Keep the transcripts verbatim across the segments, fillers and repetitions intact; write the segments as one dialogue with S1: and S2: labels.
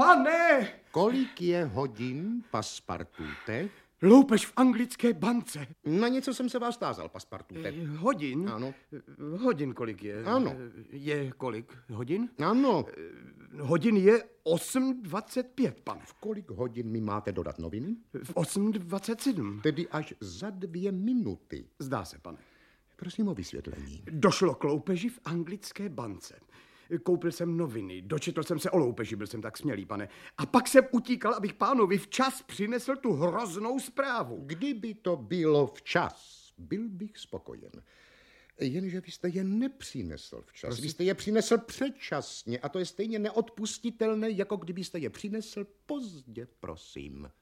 S1: Pane!
S2: Kolik je hodin, paspartute?
S1: Loupež v anglické bance.
S2: Na něco jsem se vás tázal, paspartute.
S1: Eh, hodin?
S2: Ano.
S1: Hodin kolik je?
S2: Ano.
S1: Je kolik hodin?
S2: Ano.
S1: Hodin je osm dvacet pět, pane.
S2: V kolik hodin mi máte dodat noviny?
S1: V osm dvacet sedm.
S2: Tedy až za dvě minuty.
S1: Zdá se, pane.
S2: Prosím o vysvětlení.
S1: Došlo k loupeži v anglické bance. Koupil jsem noviny, dočetl jsem se o loupeži, byl jsem tak smělý, pane. A pak jsem utíkal, abych pánovi včas přinesl tu hroznou zprávu.
S2: Kdyby to bylo včas, byl bych spokojen. Jenže vy jste je nepřinesl včas. Prosím? Vy jste je přinesl předčasně a to je stejně neodpustitelné, jako kdybyste je přinesl pozdě, prosím.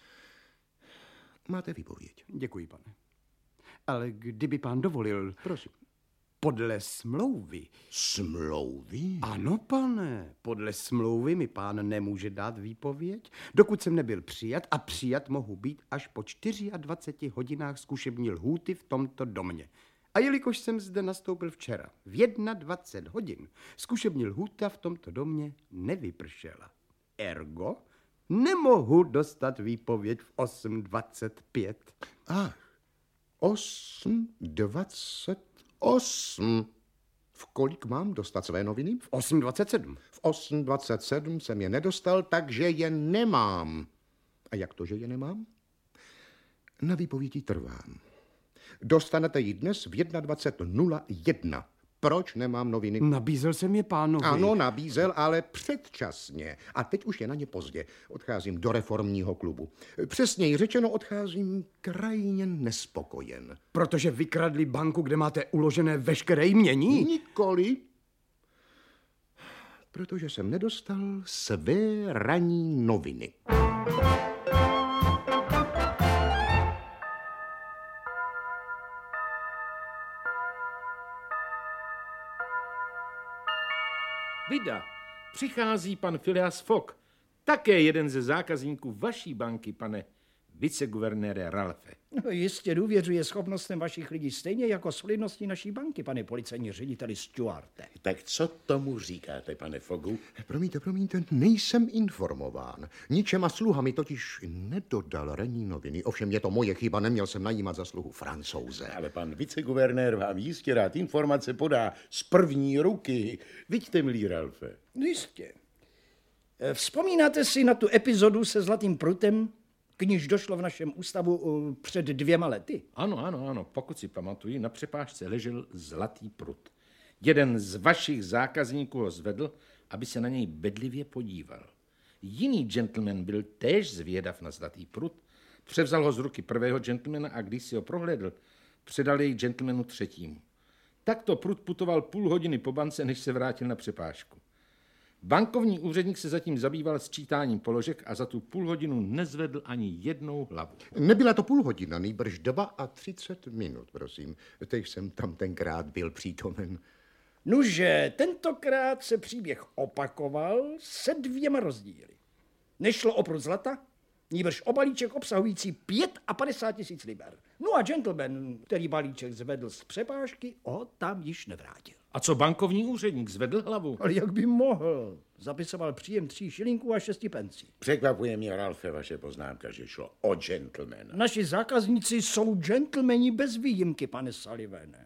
S2: Máte výpověď.
S1: Děkuji, pane. Ale kdyby pán dovolil...
S2: Prosím.
S1: Podle smlouvy.
S2: Smlouvy?
S1: Ano, pane. Podle smlouvy mi pán nemůže dát výpověď, dokud jsem nebyl přijat a přijat mohu být až po dvaceti čtyřech hodinách zkušební lhůty v tomto domě. A jelikož jsem zde nastoupil včera v dvacet jedna hodin, zkušební lhůta v tomto domě nevypršela. Ergo nemohu dostat výpověď v osm dvacet pět.
S2: A, osm dvacet osm. V kolik mám dostat své noviny?
S1: V osm dvacet sedm.
S2: V osm dvacet sedm jsem je nedostal, takže je nemám. A jak to, že je nemám? Na výpovědi trvám. Dostanete ji dnes v dvacet jedna nula jedna. Proč nemám noviny?
S1: Nabízel jsem je pánovi.
S2: Ano, nabízel, ale předčasně. A teď už je na ně pozdě. Odcházím do reformního klubu. Přesněji řečeno, odcházím krajně nespokojen.
S1: Protože vykradli banku, kde máte uložené veškeré jmění?
S2: Nikoli. Protože jsem nedostal své ranní noviny.
S3: Vida, přichází pan Phileas Fogg, také jeden ze zákazníků vaší banky, pane viceguvernére Ralfe.
S4: No, jistě důvěřuje schopnostem vašich lidí stejně jako solidnosti naší banky, pane policejní řediteli Stuarte.
S5: Tak co tomu říkáte, pane Foggu?
S2: Promiňte, promiňte, nejsem informován. Ničema sluha mi totiž nedodal ranní noviny. Ovšem je to moje chyba, neměl jsem najímat za sluhu Francouze.
S5: Ale pan viceguvernér vám jistě rád informace podá z první ruky. Viďte, milý Ralfe.
S4: Jistě. Vzpomínáte si na tu epizodu se zlatým prutem, k níž došlo v našem ústavu uh, před dvěma lety?
S3: Ano, ano, ano, pokud si pamatuji, na přepážce ležel zlatý prut. Jeden z vašich zákazníků ho zvedl, aby se na něj bedlivě podíval. Jiný gentleman byl též zvědav na zlatý prut, převzal ho z ruky prvého gentlemana a když si ho prohlédl, předal jej gentlemanu třetímu. Takto prut putoval půl hodiny po bance, než se vrátil na přepážku. Bankovní úředník se zatím zabýval sčítáním položek a za tu půl hodinu nezvedl ani jednou hlavu.
S2: Nebyla to půl hodina, nýbrž třicet dva minut, prosím. Teď jsem tam tenkrát byl přítomen.
S4: Nuže, tentokrát se příběh opakoval se dvěma rozdíly. Nešlo o prut zlata, nýbrž o balíček obsahující padesát pět tisíc liber. No a gentleman, který balíček zvedl z přepážky, ho tam již nevrátil.
S3: A co bankovní úředník, zvedl hlavu?
S4: Ale jak by mohl? Zapisoval příjem tří šilinků a šesti pencí.
S5: Překvapuje mě, Ralfe, vaše poznámka, že šlo o gentlemana.
S4: Naši zákazníci jsou gentlemani bez výjimky, pane Sullivane.